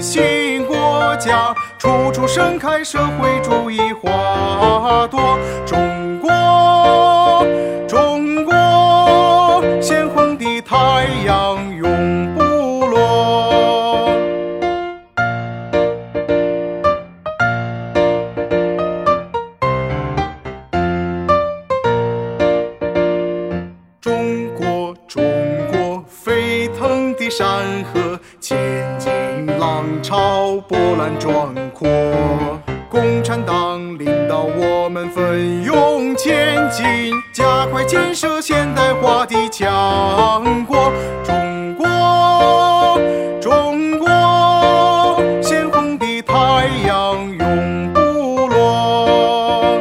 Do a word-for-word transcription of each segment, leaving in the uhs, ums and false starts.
兴国家，处处盛开社会主义花朵。中国，中国，鲜红的太阳永不落。中国，中国，沸腾的山河，前进浪潮波澜壮阔。共产党领导我们奋勇前进，加快建设现代化的强国。中国，中国，鲜红的太阳永不落。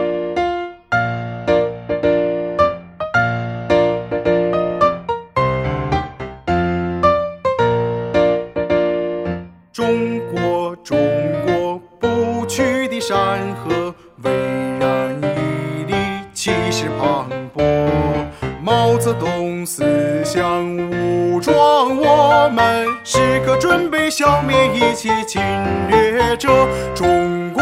中国，中国，不屈的山河，巍然屹立，气势磅礴。毛泽东思想武装我们，时刻准备消灭一切侵略者。中国。